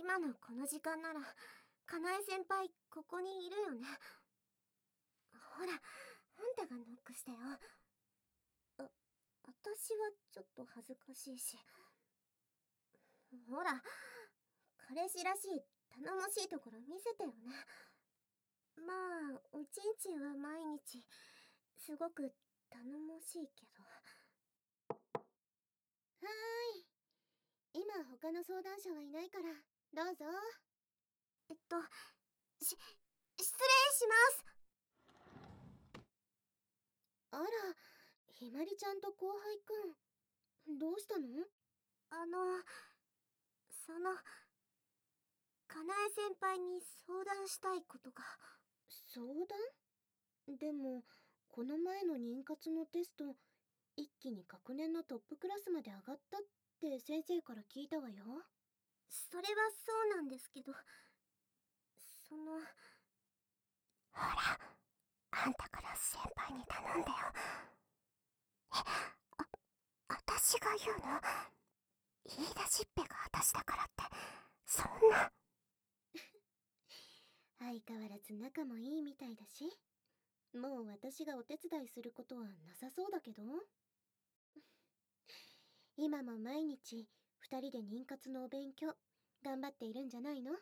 今のこの時間ならかなえ先輩ここにいるよね。ほら、あんたがノックしてよ。私はちょっと恥ずかしいし。ほら、彼氏らしい頼もしいところ見せてよね。まあおちんちんは毎日すごく頼もしいけど。 はーい、今他の相談者はいないからどうぞ。 失礼します。 あら、ひまりちゃんと後輩くん、どうしたの？ かなえ先輩に相談したいことが。 相談？でもこの前の妊活のテスト、一気に学年のトップクラスまで上がったって先生から聞いたわよ。 それはそうなんですけど、 ほら、あんたから先輩に頼んだよ。私が言うの？言い出しっぺが私だからって、そんな。 相変わらず仲もいいみたいだし、もう私がお手伝いすることはなさそうだけど。今も毎日2人で妊活のお勉強頑張っているんじゃないの？ はい、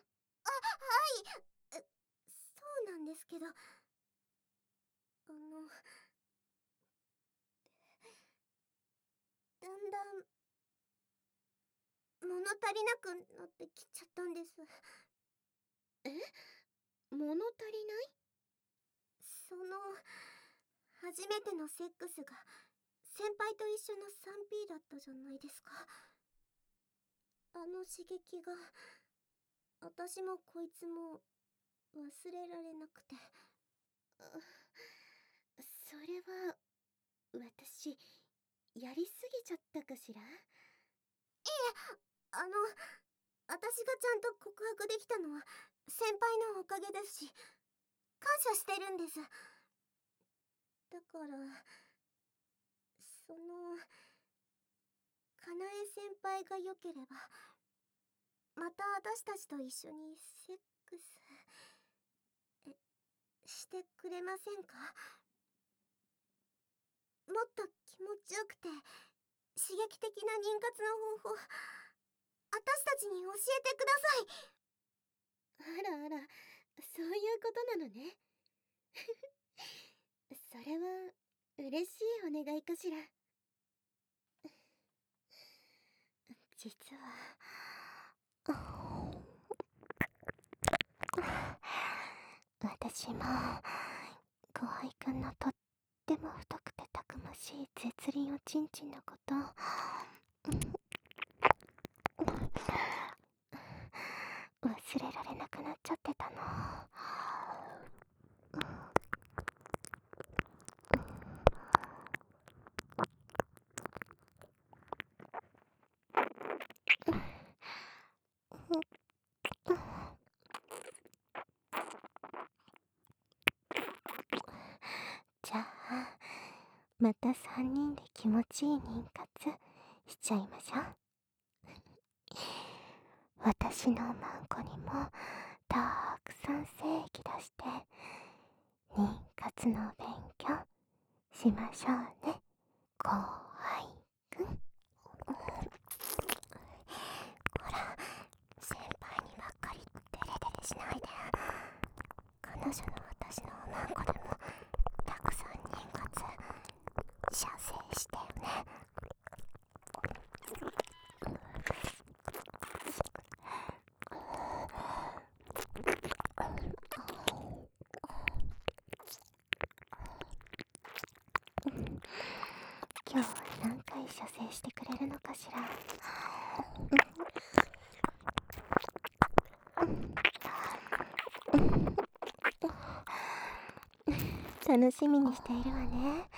そうなんですけど、だんだん物足りなくなってきちゃったんです。 え？物足りない？ 初めてのセックスが先輩と一緒の 3P だったじゃないですか。あの刺激が私もこいつも忘れられなくて。 それは私やりすぎちゃったかしら？ 私がちゃんと告白できたのは先輩のおかげですし、感謝してるんです。だからかなえ先輩が良ければまた私たちと一緒にセックスしてくれませんか？もっと気持ちよくて刺激的な妊活の方法、私たちに教えてください。 あらあら、そういうことなのね。それは嬉しいお願いかしら。 実は、私も後輩くんのとっても太くてたくましい絶倫おちんちんのこと忘れられなくなっちゃってたの。じゃあまた3人で気持ちいい妊活しちゃいましょう。私のマンコにもたくさん精液出して妊活の勉強しましょうね、後輩くん。ほら、先輩にばっかりデレデレしないで。彼女の私のマンコでもたくさん妊活射精してよね。今日は何回射精してくれるのかしら。楽しみにしているわね。